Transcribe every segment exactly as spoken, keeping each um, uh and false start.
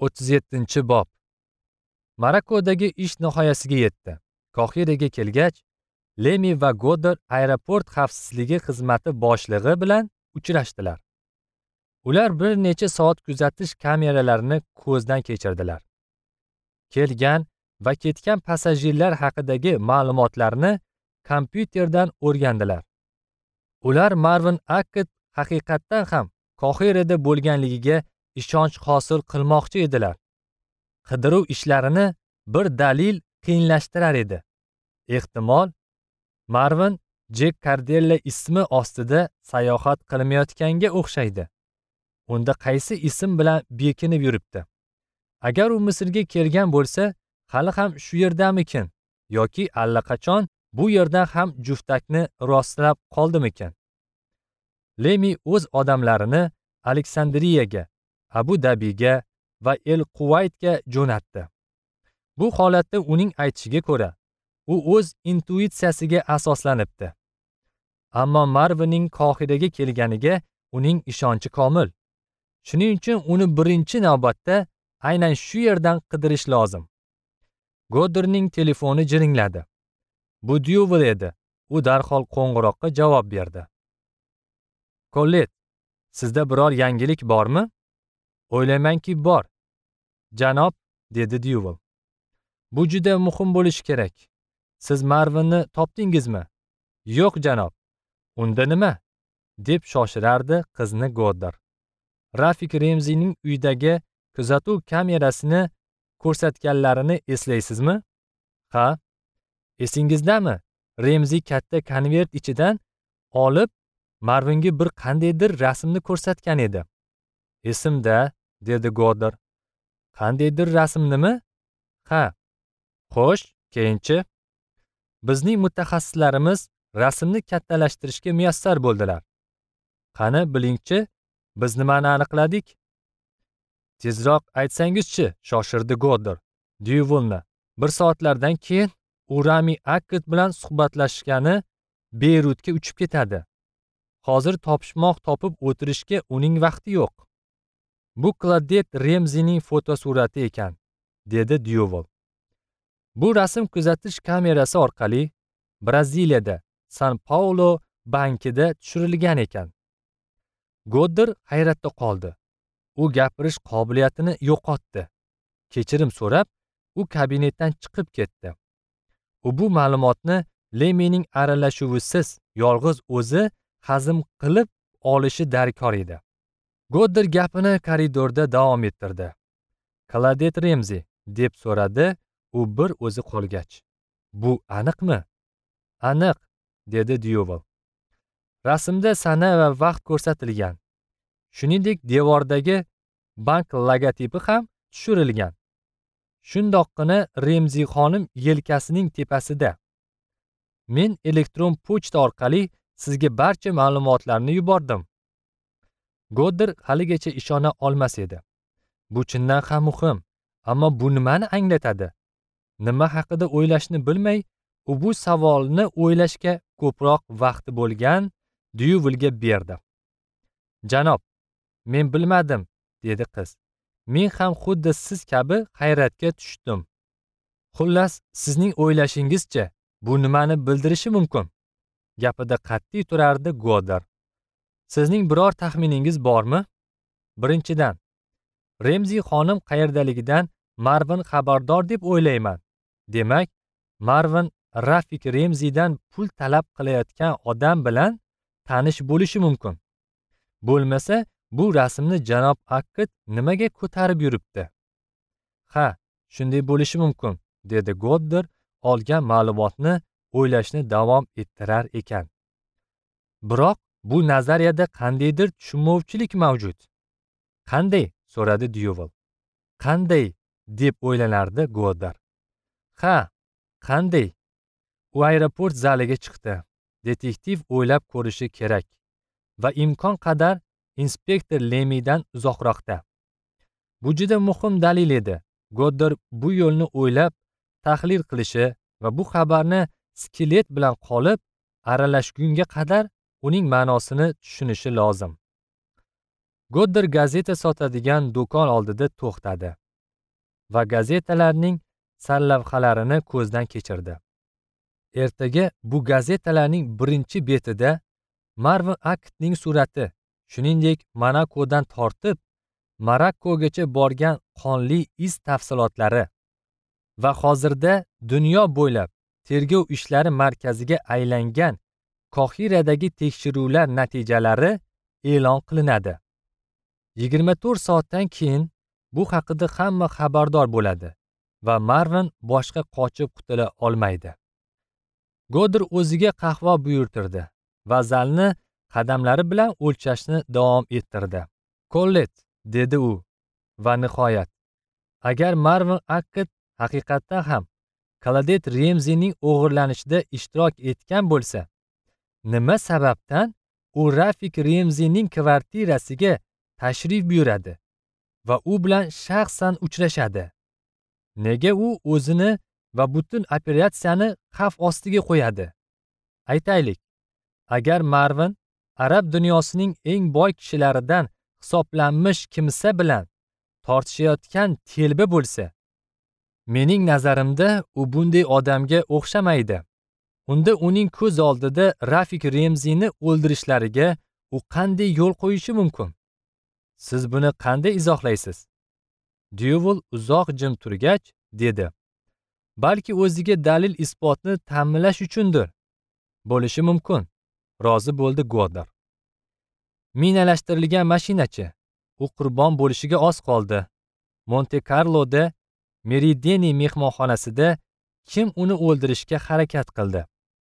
o'ttiz yettinchi bob. Marakodagi ish nihoyasiga yetdi. Qohiraga kelgach, Lemi va Goddard aeroport xavfsizligi xizmati boshlig'i bilan uchrashdilar. Ular bir necha soat kuzatish kameralarini ko'zdan kechirdilar. Kelgan va ketgan passajirlar haqidagi ma'lumotlarni kompyuterdan o'rgandilar. Ular Marvin Akkett haqiqatdan ham Qohirada bo'lganligiga ishonch hosil qilmoqchi edilar. Qidiruv ishlarini bir dalil qiyinlashtirar edi. Ehtimol, Marvin Jek Cardella ismi ostida sayohat qilmayotganga o'xshaydi. Unda qaysi ism bilan bekinib yuribdi? Agar u Misrga kelgan bo'lsa, hali ham shu yerdamikin yoki allaqachon bu yerdan ham juftakni rostlab qoldimikin? Lemi o'z odamlarini Aleksandriyaga, Abu Dabiga va El Quvaytga jo'natdi. Bu holatda uning aytishiga ko'ra, u o'z intuitsiyasiga asoslanibdi. Ammo Marvinning Qohiraga kelganiga uning ishonchi komil. Shuning uchun uni birinchi navbatda aynan shu yerdan qidirish lozim. Goddardning telefoni jiringladi. Bu Dyuvel edi. U darhol qo'ng'iroqqa javob berdi. Collet, sizda biror yangilik bormi? O'ylaymanki bor. Janob, dedi Dyuvel. Bu juda muhim bo'lishi kerak. Siz Marvinni topdingizmi? Yo'q, janob. Unda nima? Deb shoshirardi qizni Goddard. Rafik Remzining uydagi kuzatuv kamerasini ko'rsatganlarini eslaysizmi? Ha? Esingizdami? Remzi katta konvert ichidan olib Marvinga bir qandaydir rasmni ko'rsatgan edi. Esimda, dedi Goddard. Qandaydir rasmnimi? Ha. Xo'sh, keyinchi? Bizning mutaxassislarimiz rasmni kattalashtirishga muyassar bo'ldilar. Qani bilingchi, biz nimani aniqladik? Tezroq aytsangizchi, shoshirdi Goddard. Dyuvelni bir soatlardan keyin u Rami Akkett bilan suhbatlashgani Beyrutga uchib ketadi. Hozir topishmoq topib o'tirishga uning vaqti yo'q. Bu Claudette Remzining fotosurati ekan, dedi Dyuvel. Bu rasm kuzatish kamerasi orqali Braziliyada, San Paulo bankida tushirilgan ekan. Goddard hayratda qoldi. U gapirish qobiliyatini yo'qotdi. Kechirim so'rab, u kabinetdan chiqib ketdi. U bu ma'lumotni Lemining aralashuvisiz yolg'iz o'zi hazm qilib olishi darkor edi. Goddard gapini koridorda davom ettirdi. Claudette Remzi, deb so'radi u bir o'zi qolgach. Bu aniqmi? Aniq, dedi Dyuvel. Rasmda sana va vaqt ko'rsatilgan. Shuningdek, devordagi bank logotipi ham tushirilgan. Shundoqqina Remzi xonim yelkasining tepasida. Men elektron pochta orqali sizga barcha ma'lumotlarni yubordim. Goddard haligacha ishona olmas edi. Bu chindan ham muhim, ammo bu nimani anglatadi? Nima haqida o'ylashni bilmay, u bu savolni o'ylashga ko'proq vaqti bo'lgan Dyuvelga berdi. Janob, men bilmadim, dedi qiz. Men ham xuddi siz kabi hayratga tushdim. Xullas, sizning o'ylashingizcha bu nimani bildirishi mumkin? Gapida qat'iy turardi Goddard. Sizning biror taxminingiz bormi? Birinchidan, Remzi xonim qayerdaligidan Marvin xabardor deb o'ylayman. Demak, Marvin Rafik Remzidan pul talab qilayotgan odam bilan tanish bo'lishi mumkin. Bo'lmasa, bu rasmni janob Akkett nimaga ko'tarib yuribdi? Ha, shunday bo'lishi mumkin, dedi Goddard olgan ma'lumotni o'ylashni davom ettirar ekan. Biroq bu nazariyada qandaydir tushunmovchilik mavjud. Qanday? So'radi Dyuvel. Qanday deb o'ylanardi Goddard. Ha, qanday? U aeroport zaliga chiqdi. Detektiv o'ylab ko'rishi kerak va imkon qadar inspektor Lemidan uzoqroqda. Bu juda muhim dalil edi. Goddard bu yo'lni o'ylab tahlil qilishi va bu xabarni skelet bilan qolib aralashgunga qadar uning ma'nosini tushunishi lozim. Goddard gazeta sotadigan do'kon oldida to'xtadi. va gazetalarning sarlavhalarini ko'zdan kechirdi. Ertaga bu gazetalarning birinchi betida Marvin Aktning surati, shuningdek Monakodan tortib Marokkogacha borgan qonli iz tafsilotlari va hozirda dunyo bo'ylab tergov ishlari markaziga aylangan Qohiradagi tekshiruvlar natijalari e'lon qilinadi. yigirma to'rt soatdan keyin bu haqida hamma xabardor bo'ladi va Marvin boshqa qochib qutula olmaydi. Goddar o'ziga qahva buyurtirdi va zalni qadamlari bilan o'lchashni davom ettirdi. "Kollet", dedi u va nihoyat, agar Marvin Akt haqiqatdan ham Claudette Remzining o'g'irlanishida ishtirok etgan bo'lsa, nima sababdan u Rafik Remzining kvartirasiga tashrif buyuradi va u bilan shaxsan uchrashadi? Nega u o'zini va butun operatsiyani xavf ostiga qo'yadi? Aytaylik, agar Marvin arab dunyosining eng boy kishilaridan hisoblanmish kimsa bilan tortishayotgan telba bo'lsa, mening nazarimda u bunday odamga o'xshamaydi. Unda uning ko'z oldida Rafik Remzini o'ldirishlariga u qanday yo'l qo'yishi mumkin? Siz buni qanday izohlaysiz? Dyuvel uzoq jim turgach dedi. Balki o'ziga dalil isbotni ta'minlash uchundir. Bo'lishi mumkin, rozi bo'ldi Goddar. Minalashtirilgan mashinachi, u qurbon bo'lishiga oz qoldi. Monte-Karloda Merideni mehmonxonasida kim uni o'ldirishga harakat qildi?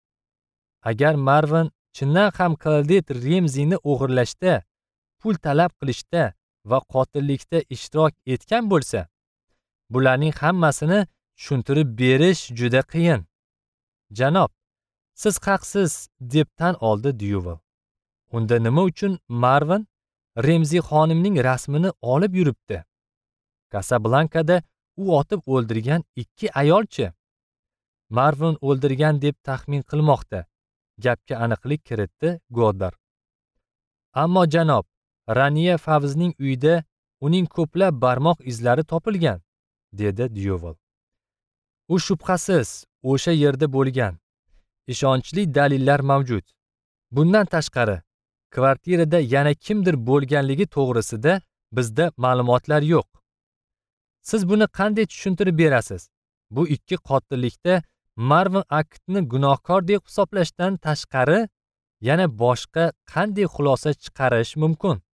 Agar Marvin chindan ham Claudette Remzini o'g'irlashda, pul talab qilishda va qotillikda ishtirok etgan bo'lsa, bularning hammasini tushuntirib berish juda qiyin. Janob, siz haqsiz, deb tan oldi Dyuvel. Unda nima uchun Marvin Remzi xonimning rasmini olib yuribdi? Kasablankada u otib o'ldirgan ikki ayolchi Marvin o'ldirgan deb taxmin qilmoqda. Gapga aniqlik kiritdi Goddar. Ammo janob, Raniya Favzning uyida uning ko'plab barmoq izlari topilgan, dedi Dyuvel. U shubhasiz o'sha yerda bo'lgan. Ishonchli dalillar mavjud. Bundan tashqari, kvartirada yana kimdir bo'lganligi to'g'risida bizda ma'lumotlar yo'q. Siz buni qanday tushuntirib berasiz? Bu ikki qotillikda Marvin Aktni gunohkor deb hisoblashdan tashqari yana boshqa qanday xulosa chiqarish mumkin?